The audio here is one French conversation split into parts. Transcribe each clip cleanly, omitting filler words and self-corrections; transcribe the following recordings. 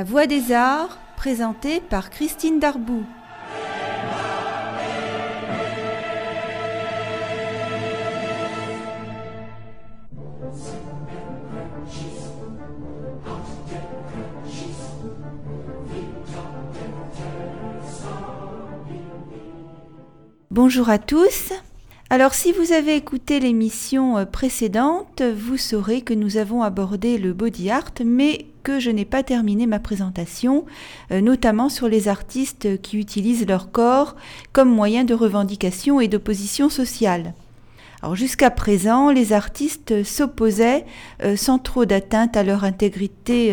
Voix des Arts, présentée par Christine Darboux. Bonjour à tous. Alors si vous avez écouté l'émission précédente, vous saurez que nous avons abordé le body art, mais que je n'ai pas terminé ma présentation, notamment sur les artistes qui utilisent leur corps comme moyen de revendication et d'opposition sociale. Alors jusqu'à présent, les artistes s'opposaient sans trop d'atteinte à leur intégrité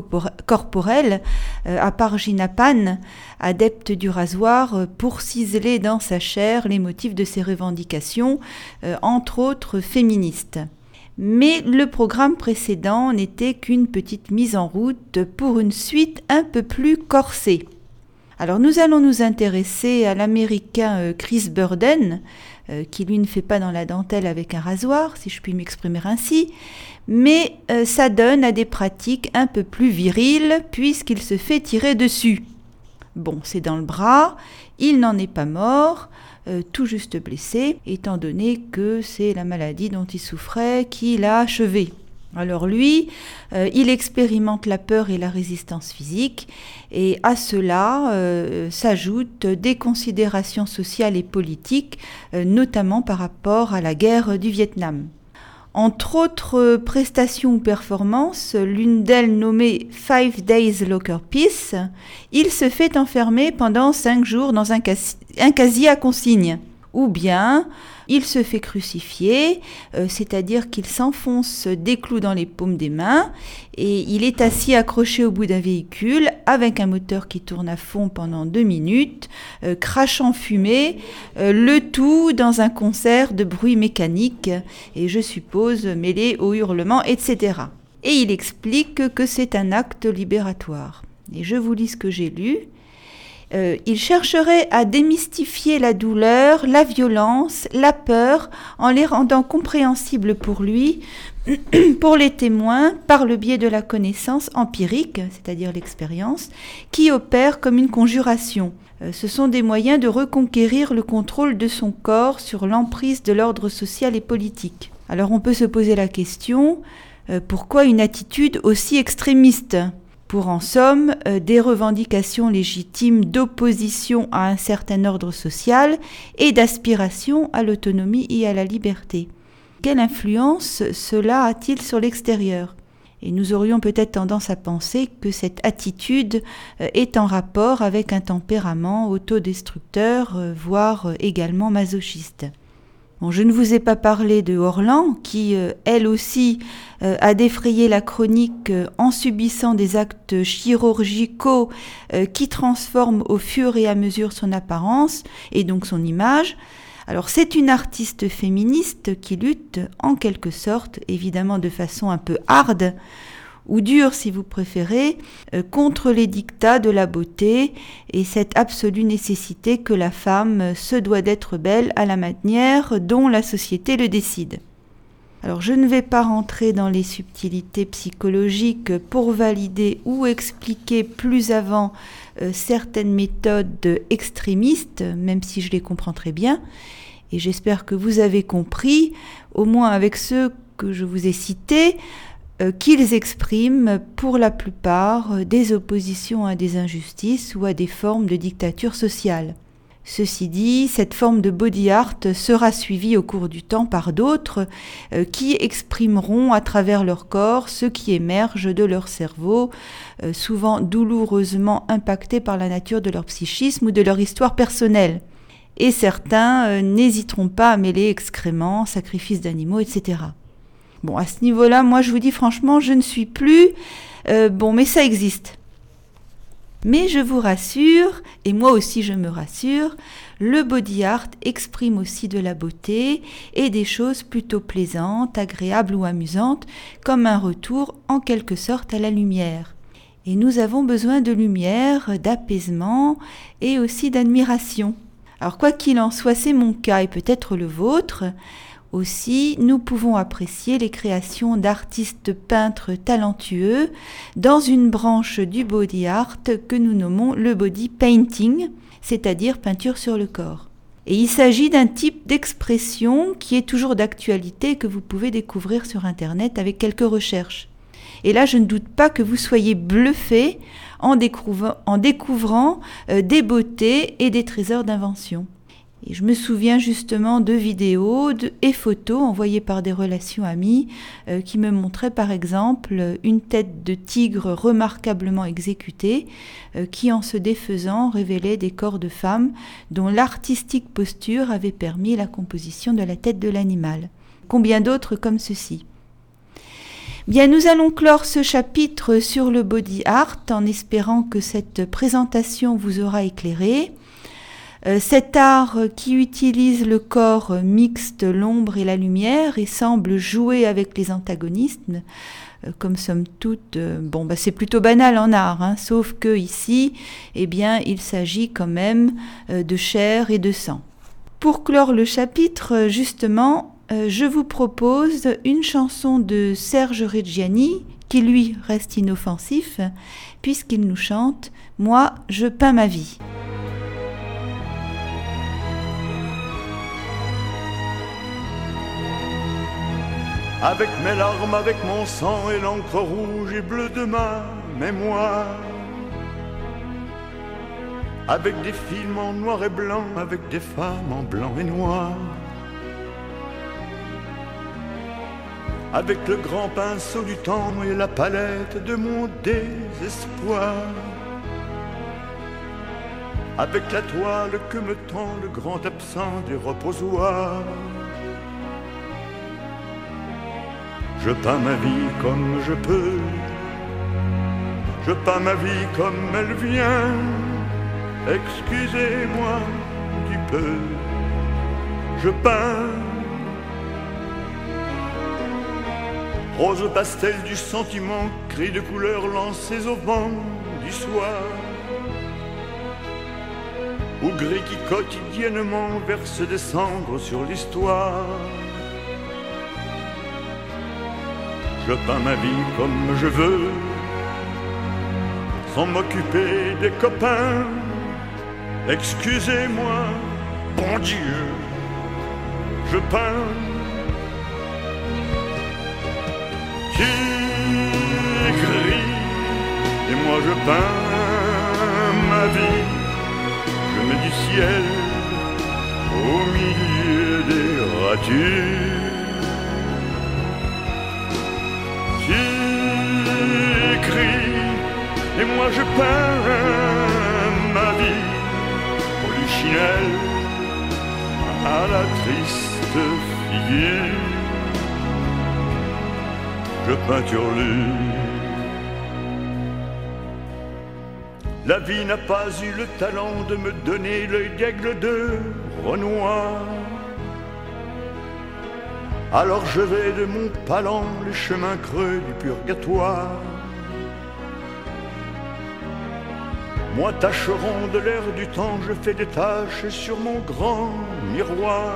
corporelle, à part Gina Pan, adepte du rasoir, pour ciseler dans sa chair les motifs de ses revendications, entre autres féministes. Mais le programme précédent n'était qu'une petite mise en route pour une suite un peu plus corsée. Alors nous allons nous intéresser à l'américain Chris Burden, qui lui ne fait pas dans la dentelle avec un rasoir, si je puis m'exprimer ainsi, mais s'adonne à des pratiques un peu plus viriles puisqu'il se fait tirer dessus. Bon, c'est dans le bras, il n'en est pas mort, tout juste blessé, étant donné que c'est la maladie dont il souffrait qui l'a achevé. Alors lui, il expérimente la peur et la résistance physique, et à cela s'ajoutent des considérations sociales et politiques, notamment par rapport à la guerre du Vietnam. Entre autres prestations ou performances, l'une d'elles nommée 5 Days Locker Peace, il se fait enfermer pendant 5 jours dans un casier à consigne. Ou bien, il se fait crucifier, c'est-à-dire qu'il s'enfonce des clous dans les paumes des mains et il est assis accroché au bout d'un véhicule avec un moteur qui tourne à fond pendant 2 minutes, crachant fumée, le tout dans un concert de bruit mécanique et je suppose mêlé aux hurlements, etc. Et il explique que c'est un acte libératoire. Et je vous lis ce que j'ai lu. Il chercherait à démystifier la douleur, la violence, la peur, en les rendant compréhensibles pour lui, pour les témoins, par le biais de la connaissance empirique, c'est-à-dire l'expérience, qui opère comme une conjuration. Ce sont des moyens de reconquérir le contrôle de son corps sur l'emprise de l'ordre social et politique. Alors on peut se poser la question, pourquoi une attitude aussi extrémiste ? Pour en somme, des revendications légitimes d'opposition à un certain ordre social et d'aspiration à l'autonomie et à la liberté. Quelle influence cela a-t-il sur l'extérieur ? Et nous aurions peut-être tendance à penser que cette attitude est en rapport avec un tempérament autodestructeur, voire également masochiste. Bon, je ne vous ai pas parlé de Orlan, qui, elle aussi, a défrayé la chronique en subissant des actes chirurgicaux qui transforment au fur et à mesure son apparence et donc son image. Alors c'est une artiste féministe qui lutte en quelque sorte, évidemment de façon un peu hard, ou dure si vous préférez, contre les dictats de la beauté et cette absolue nécessité que la femme se doit d'être belle à la manière dont la société le décide. Alors je ne vais pas rentrer dans les subtilités psychologiques pour valider ou expliquer plus avant certaines méthodes extrémistes, même si je les comprends très bien, et j'espère que vous avez compris, au moins avec ceux que je vous ai cités, qu'ils expriment pour la plupart des oppositions à des injustices ou à des formes de dictature sociale. Ceci dit, cette forme de body art sera suivie au cours du temps par d'autres qui exprimeront à travers leur corps ce qui émerge de leur cerveau, souvent douloureusement impacté par la nature de leur psychisme ou de leur histoire personnelle. Et certains n'hésiteront pas à mêler excréments, sacrifices d'animaux, etc. Bon, à ce niveau-là, moi je vous dis franchement, je ne suis plus... mais ça existe. Mais je vous rassure, et moi aussi je me rassure, le body art exprime aussi de la beauté et des choses plutôt plaisantes, agréables ou amusantes, comme un retour en quelque sorte à la lumière. Et nous avons besoin de lumière, d'apaisement et aussi d'admiration. Alors quoi qu'il en soit, c'est mon cas et peut-être le vôtre. Aussi, nous pouvons apprécier les créations d'artistes peintres talentueux dans une branche du body art que nous nommons le body painting, c'est-à-dire peinture sur le corps. Et il s'agit d'un type d'expression qui est toujours d'actualité et que vous pouvez découvrir sur Internet avec quelques recherches. Et là, je ne doute pas que vous soyez bluffés en découvrant des beautés et des trésors d'invention. Et je me souviens justement de vidéos et photos envoyées par des relations amies qui me montraient par exemple une tête de tigre remarquablement exécutée qui en se défaisant révélait des corps de femmes dont l'artistique posture avait permis la composition de la tête de l'animal. Combien d'autres comme ceci ? Bien, nous allons clore ce chapitre sur le body art en espérant que cette présentation vous aura éclairé. Cet art qui utilise le corps mixte, l'ombre et la lumière et semble jouer avec les antagonistes, comme somme toute, c'est plutôt banal en art, sauf que ici, il s'agit quand même de chair et de sang. Pour clore le chapitre, justement, je vous propose une chanson de Serge Reggiani, qui lui reste inoffensif, puisqu'il nous chante « Moi, je peins ma vie ». Avec mes larmes, avec mon sang et l'encre rouge et bleue de ma mémoire. Avec des films en noir et blanc, avec des femmes en blanc et noir. Avec le grand pinceau du temps et la palette de mon désespoir. Avec la toile que me tend le grand absent des reposoirs. Je peins ma vie comme je peux, je peins ma vie comme elle vient. Excusez-moi du peu, je peins. Rose pastel du sentiment, cris de couleurs lancés au vent du soir. Ou gris qui quotidiennement verse des cendres sur l'histoire. Je peins ma vie comme je veux, sans m'occuper des copains. Excusez-moi, bon Dieu, je peins. Qui crie, et moi je peins ma vie. Je mets du ciel au milieu des ratures. Et moi je peins ma vie, polichinelle à la triste figure. Je peinturlue. La vie n'a pas eu le talent de me donner l'œil d'aigle de Renoir. Alors je vais de mon palan les chemins creux du purgatoire. Moi tâcheron de l'air du temps, je fais des taches sur mon grand miroir.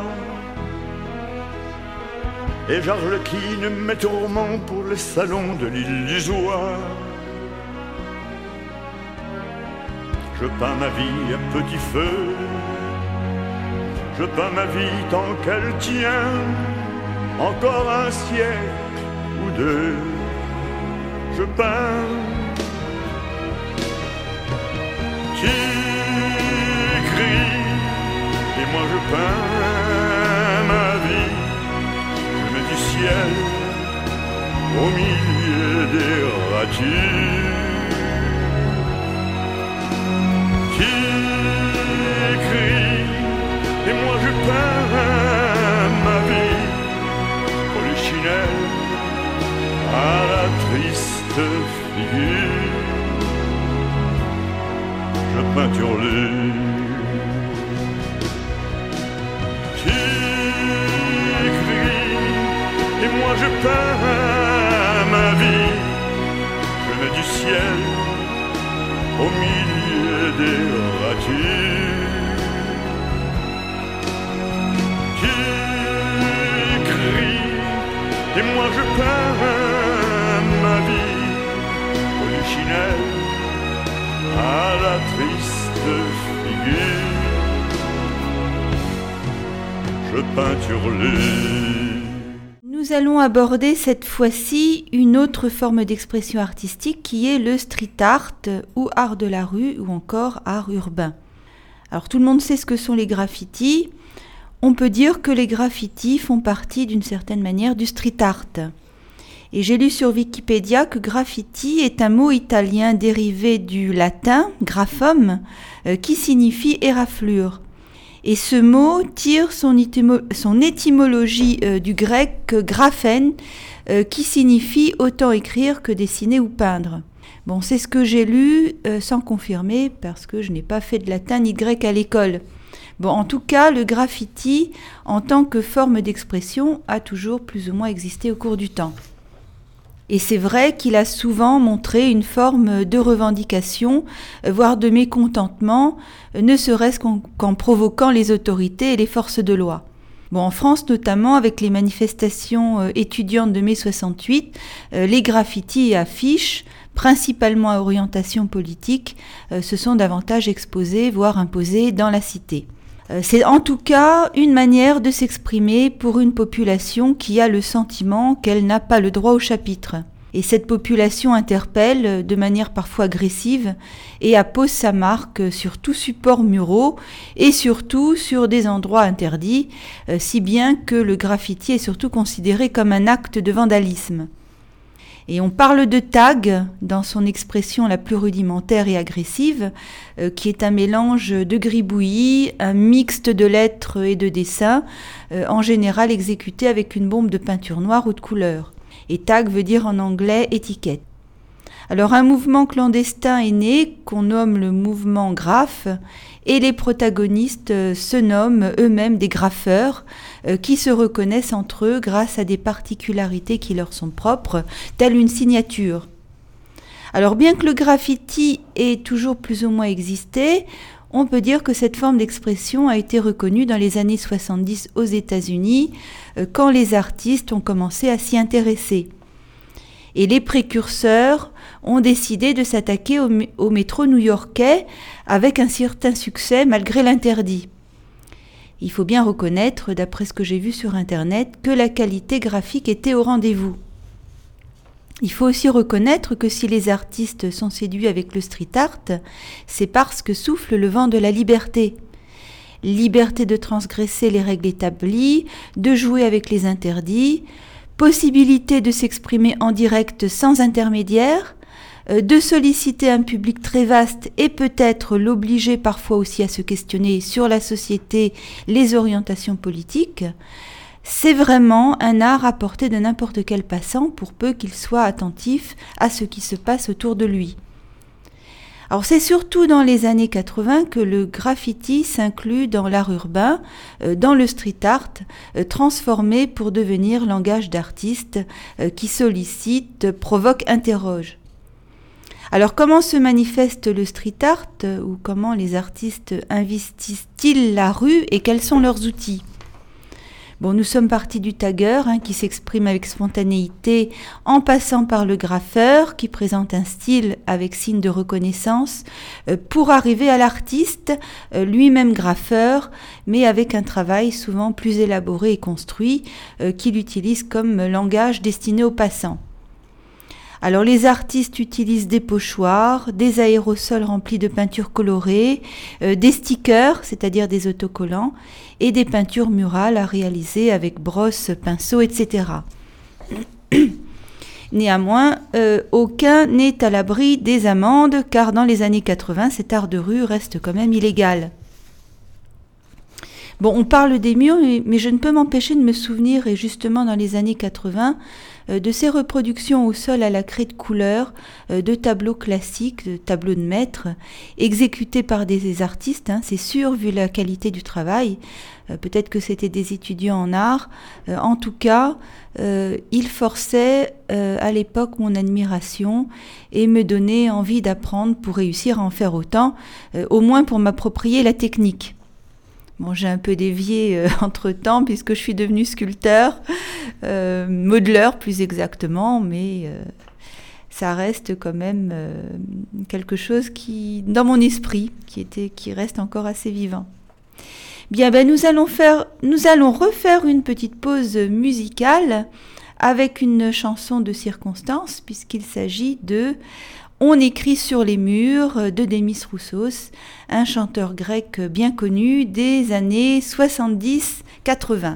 Et j'arlequine mes tourments pour les salons de l'illusoire. Je peins ma vie à petit feu, je peins ma vie tant qu'elle tient. Encore un siècle ou deux, je peins. Qui crie, et moi je peins ma vie. Je mets du ciel au milieu des ratures. Qui crie, et moi je peins ma vie. Polichinelle à la triste figure. Je peinturlue. Qui crie, et moi je peins ma vie. Je mets du ciel au milieu des ratures. Qui Et moi je peins ma vie polichinelle à la triste figure. Je peinture-les. Nous allons aborder cette fois-ci une autre forme d'expression artistique qui est le street art ou art de la rue ou encore art urbain. Alors tout le monde sait ce que sont les graffitis. On peut dire que les graffitis font partie d'une certaine manière du street art. Et j'ai lu sur Wikipédia que graffiti est un mot italien dérivé du latin graphum qui signifie éraflure. Et ce mot tire son étymologie du grec graphen, qui signifie autant écrire que dessiner ou peindre. Bon, c'est ce que j'ai lu sans confirmer, parce que je n'ai pas fait de latin ni de grec à l'école. Bon, en tout cas, le graffiti, en tant que forme d'expression, a toujours plus ou moins existé au cours du temps. Et c'est vrai qu'il a souvent montré une forme de revendication, voire de mécontentement, ne serait-ce qu'en provoquant les autorités et les forces de loi. Bon, en France notamment, avec les manifestations étudiantes de mai 68, les graffitis et affiches, principalement à orientation politique, se sont davantage exposés, voire imposés dans la cité. C'est en tout cas une manière de s'exprimer pour une population qui a le sentiment qu'elle n'a pas le droit au chapitre. Et cette population interpelle de manière parfois agressive et appose sa marque sur tout support muraux et surtout sur des endroits interdits, si bien que le graffiti est surtout considéré comme un acte de vandalisme. Et on parle de tag dans son expression la plus rudimentaire et agressive, qui est un mélange de gribouillis, un mixte de lettres et de dessins, en général exécuté avec une bombe de peinture noire ou de couleur. Et tag veut dire en anglais étiquette. Alors un mouvement clandestin est né, qu'on nomme le mouvement graphe, et les protagonistes se nomment eux-mêmes des graffeurs, qui se reconnaissent entre eux grâce à des particularités qui leur sont propres, telle une signature. Alors bien que le graffiti ait toujours plus ou moins existé, on peut dire que cette forme d'expression a été reconnue dans les années 70 aux États-Unis, quand les artistes ont commencé à s'y intéresser. Et les précurseurs ont décidé de s'attaquer au métro new-yorkais avec un certain succès malgré l'interdit. Il faut bien reconnaître, d'après ce que j'ai vu sur Internet, que la qualité graphique était au rendez-vous. Il faut aussi reconnaître que si les artistes sont séduits avec le street art, c'est parce que souffle le vent de la liberté. Liberté de transgresser les règles établies, de jouer avec les interdits, possibilité de s'exprimer en direct sans intermédiaire, de solliciter un public très vaste et peut-être l'obliger parfois aussi à se questionner sur la société, les orientations politiques. C'est vraiment un art à portée de n'importe quel passant pour peu qu'il soit attentif à ce qui se passe autour de lui. Alors c'est surtout dans les années 80 que le graffiti s'inclut dans l'art urbain, dans le street art, transformé pour devenir langage d'artiste qui sollicite, provoque, interroge. Alors comment se manifeste le street art ou comment les artistes investissent-ils la rue et quels sont leurs outils ? Bon, nous sommes partis du tagger qui s'exprime avec spontanéité en passant par le graffeur qui présente un style avec signe de reconnaissance pour arriver à l'artiste, lui-même graffeur, mais avec un travail souvent plus élaboré et construit qu'il utilise comme langage destiné aux passants. Alors les artistes utilisent des pochoirs, des aérosols remplis de peintures colorées, des stickers, c'est-à-dire des autocollants, et des peintures murales à réaliser avec brosse, pinceau, etc. Néanmoins, aucun n'est à l'abri des amendes, car dans les années 80, cet art de rue reste quand même illégal. Bon, on parle des murs, mais je ne peux m'empêcher de me souvenir, et justement dans les années 80, de ces reproductions au sol à la craie de couleur, de tableaux classiques, de tableaux de maître, exécutés par des artistes, c'est sûr, vu la qualité du travail. Peut-être que c'était des étudiants en art. En tout cas, ils forçaient à l'époque mon admiration et me donnaient envie d'apprendre pour réussir à en faire autant, au moins pour m'approprier la technique. Bon, j'ai un peu dévié entre-temps puisque je suis devenue sculpteur, modeleur plus exactement, mais ça reste quand même quelque chose qui, dans mon esprit, qui reste encore assez vivant. Bien, nous allons refaire une petite pause musicale avec une chanson de circonstance, puisqu'il s'agit de On écrit sur les murs de Démis Roussos, un chanteur grec bien connu des années 70-80.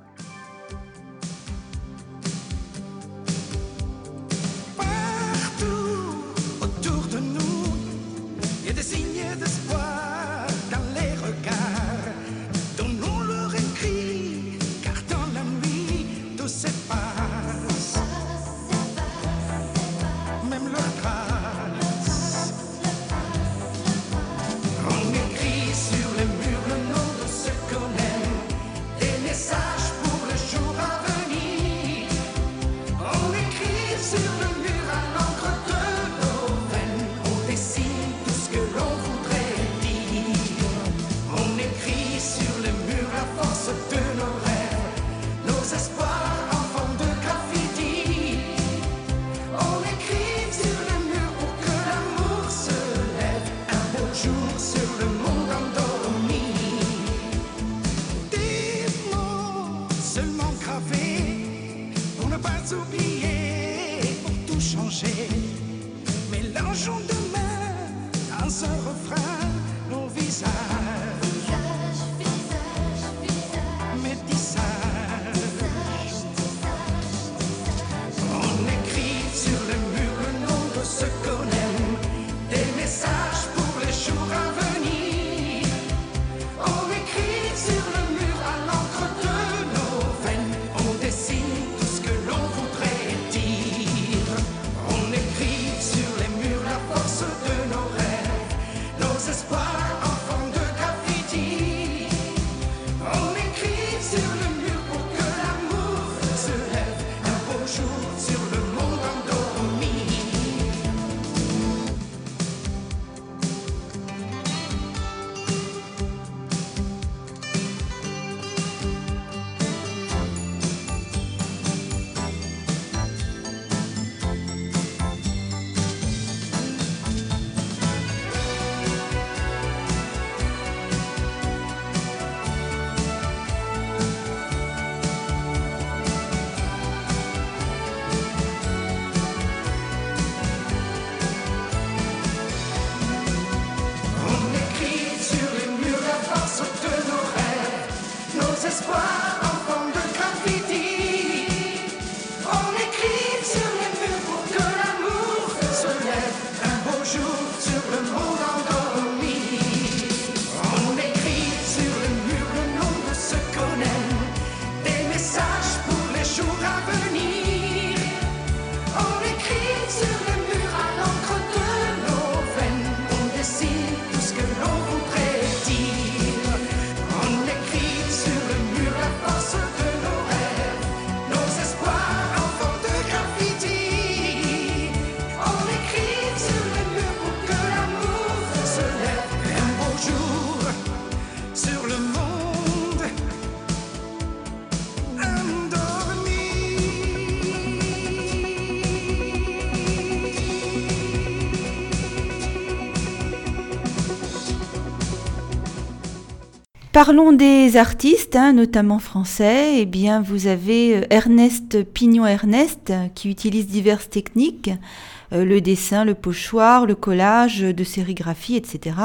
Parlons des artistes, notamment français. Eh bien, vous avez Ernest Pignon-Ernest qui utilise diverses techniques, le dessin, le pochoir, le collage de sérigraphie, etc.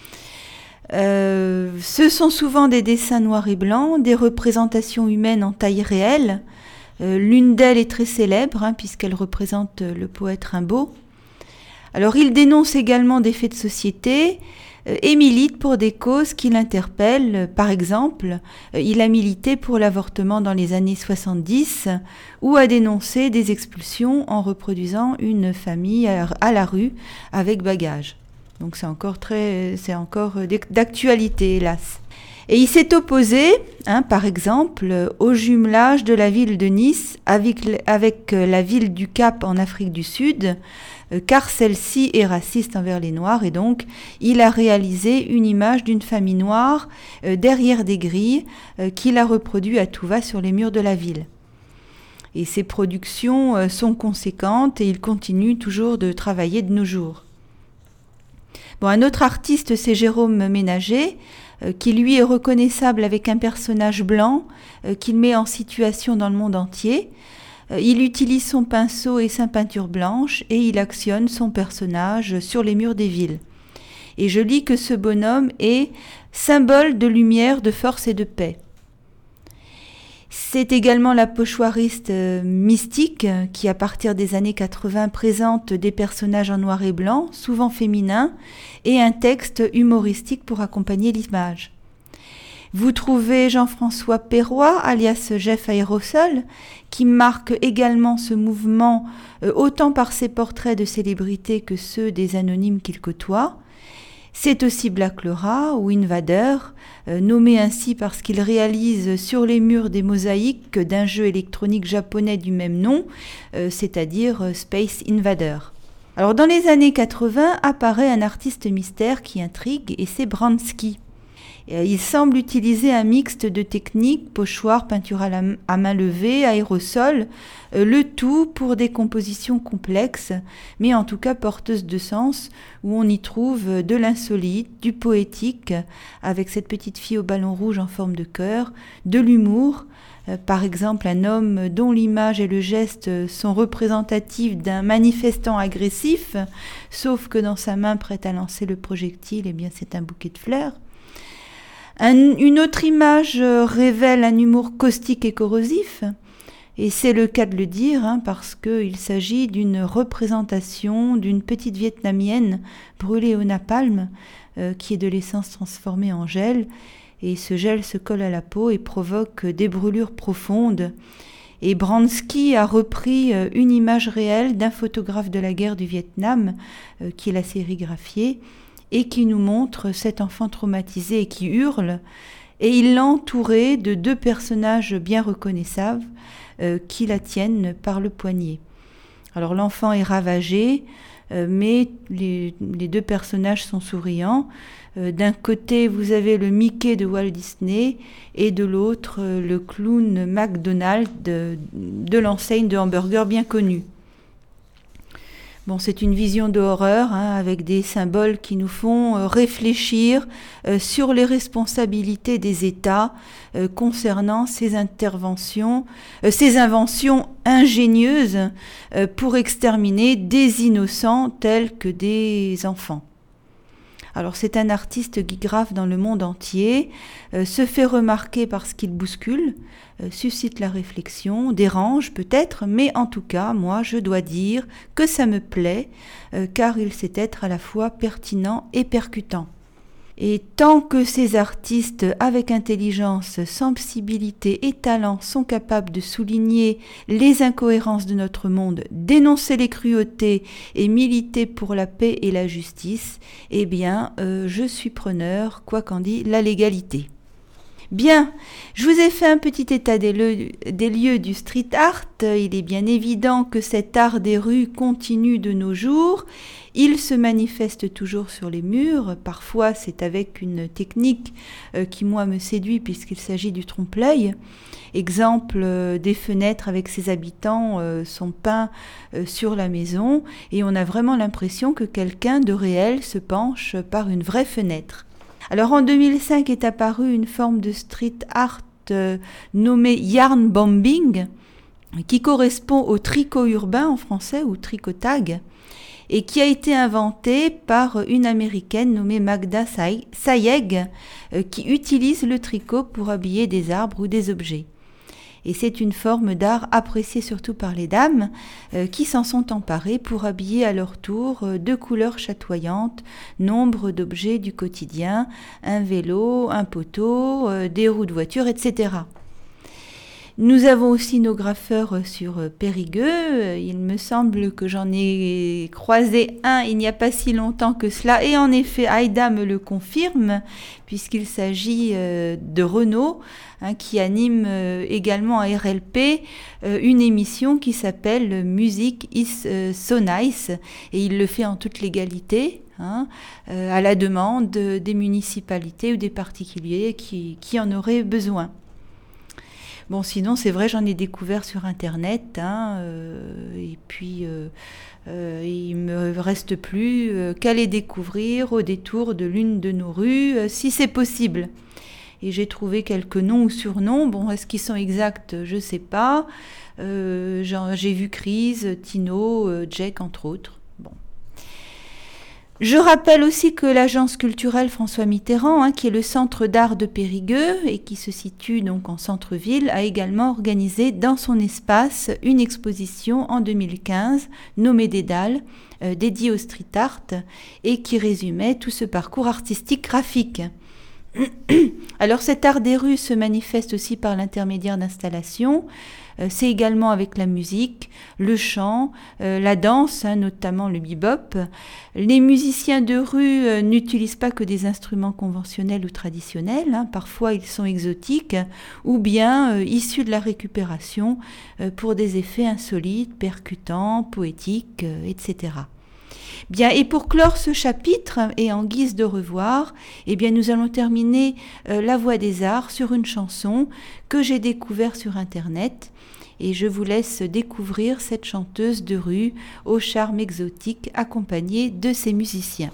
Ce sont souvent des dessins noirs et blancs, des représentations humaines en taille réelle. L'une d'elles est très célèbre puisqu'elle représente le poète Rimbaud. Alors, il dénonce également des faits de société et milite pour des causes qui l'interpellent. Par exemple, il a milité pour l'avortement dans les années 70 ou a dénoncé des expulsions en reproduisant une famille à la rue avec bagages. Donc c'est encore d'actualité, hélas. Et il s'est opposé, par exemple, au jumelage de la ville de Nice avec la ville du Cap en Afrique du Sud, car celle-ci est raciste envers les Noirs, et donc il a réalisé une image d'une famille noire derrière des grilles qu'il a reproduit à tout va sur les murs de la ville. Et ses productions sont conséquentes et il continue toujours de travailler de nos jours. Bon, un autre artiste, c'est Jérôme Ménager, qui lui est reconnaissable avec un personnage blanc qu'il met en situation dans le monde entier. Il utilise son pinceau et sa peinture blanche et il actionne son personnage sur les murs des villes. Et je lis que ce bonhomme est symbole de lumière, de force et de paix. C'est également la pochoiriste mystique qui, à partir des années 80, présente des personnages en noir et blanc, souvent féminins, et un texte humoristique pour accompagner l'image. Vous trouvez Jean-François Perroy, alias Jeff Aérosol, qui marque également ce mouvement autant par ses portraits de célébrités que ceux des anonymes qu'il côtoie. C'est aussi Black Laura ou Invader, nommé ainsi parce qu'il réalise sur les murs des mosaïques d'un jeu électronique japonais du même nom, c'est-à-dire Space Invader. Alors dans les années 80 apparaît un artiste mystère qui intrigue et c'est Bransky. Il semble utiliser un mixte de techniques, pochoir, peinture à main levée, aérosol, le tout pour des compositions complexes, mais en tout cas porteuses de sens, où on y trouve de l'insolite, du poétique, avec cette petite fille au ballon rouge en forme de cœur, de l'humour, par exemple un homme dont l'image et le geste sont représentatifs d'un manifestant agressif, sauf que dans sa main prête à lancer le projectile, eh bien c'est un bouquet de fleurs. Une autre image révèle un humour caustique et corrosif, et c'est le cas de le dire, parce qu'il s'agit d'une représentation d'une petite vietnamienne brûlée au napalm, qui est de l'essence transformée en gel, et ce gel se colle à la peau et provoque des brûlures profondes. Et Bransky a repris une image réelle d'un photographe de la guerre du Vietnam, qui l'a sérigraphiée, et qui nous montre cet enfant traumatisé et qui hurle, et il l'a entouré de deux personnages bien reconnaissables qui la tiennent par le poignet. Alors l'enfant est ravagé, mais les deux personnages sont souriants. D'un côté, vous avez le Mickey de Walt Disney, et de l'autre, le clown McDonald de l'enseigne de hamburgers bien connue. Bon, c'est une vision de horreur, avec des symboles qui nous font réfléchir sur les responsabilités des États concernant ces inventions ingénieuses pour exterminer des innocents tels que des enfants. Alors c'est un artiste qui grave dans le monde entier, se fait remarquer parce qu'il bouscule, suscite la réflexion, dérange peut-être, mais en tout cas, moi je dois dire que ça me plaît, car il sait être à la fois pertinent et percutant. Et tant que ces artistes avec intelligence, sensibilité et talent sont capables de souligner les incohérences de notre monde, dénoncer les cruautés et militer pour la paix et la justice, eh bien, je suis preneur, quoi qu'en dit la légalité. Bien, je vous ai fait un petit état des lieux du street art. Il est bien évident que cet art des rues continue de nos jours. Il se manifeste toujours sur les murs. Parfois, c'est avec une technique qui, moi, me séduit puisqu'il s'agit du trompe-l'œil. Exemple, des fenêtres avec ses habitants sont peints sur la maison et on a vraiment l'impression que quelqu'un de réel se penche par une vraie fenêtre. Alors en 2005 est apparue une forme de street art nommée yarn bombing, qui correspond au tricot urbain en français ou tricotag, et qui a été inventée par une américaine nommée Magda Sayegh, qui utilise le tricot pour habiller des arbres ou des objets. Et c'est une forme d'art appréciée surtout par les dames qui s'en sont emparées pour habiller à leur tour de couleurs chatoyantes nombre d'objets du quotidien, un vélo, un poteau, des roues de voiture, etc. Nous avons aussi nos graffeurs sur Périgueux. Il me semble que j'en ai croisé un il n'y a pas si longtemps que cela. Et en effet, Aïda me le confirme, puisqu'il s'agit de Renaud, qui anime également à RLP une émission qui s'appelle Music is So Nice. Et il le fait en toute légalité, à la demande des municipalités ou des particuliers qui en auraient besoin. Bon, sinon, c'est vrai, j'en ai découvert sur Internet, et puis il me reste plus qu'à les découvrir au détour de l'une de nos rues, si c'est possible. Et j'ai trouvé quelques noms ou surnoms. Bon, est-ce qu'ils sont exacts? Je ne sais pas. J'ai vu Chris, Tino, Jack, entre autres. Bon. Je rappelle aussi que l'agence culturelle François Mitterrand, qui est le centre d'art de Périgueux et qui se situe donc en centre-ville, a également organisé dans son espace une exposition en 2015 nommée Dédale, dédiée au street art et qui résumait tout ce parcours artistique graphique. Alors cet art des rues se manifeste aussi par l'intermédiaire d'installations. C'est également avec la musique, le chant, la danse, notamment le bebop. Les musiciens de rue n'utilisent pas que des instruments conventionnels ou traditionnels, parfois ils sont exotiques ou bien issus de la récupération pour des effets insolites, percutants, poétiques, etc. Bien, et pour clore ce chapitre, et en guise de revoir, nous allons terminer La Voix des Arts sur une chanson que j'ai découverte sur Internet. Et je vous laisse découvrir cette chanteuse de rue au charme exotique accompagnée de ses musiciens.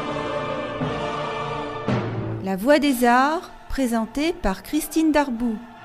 La Voix des Arts, présentée par Christine Darboux.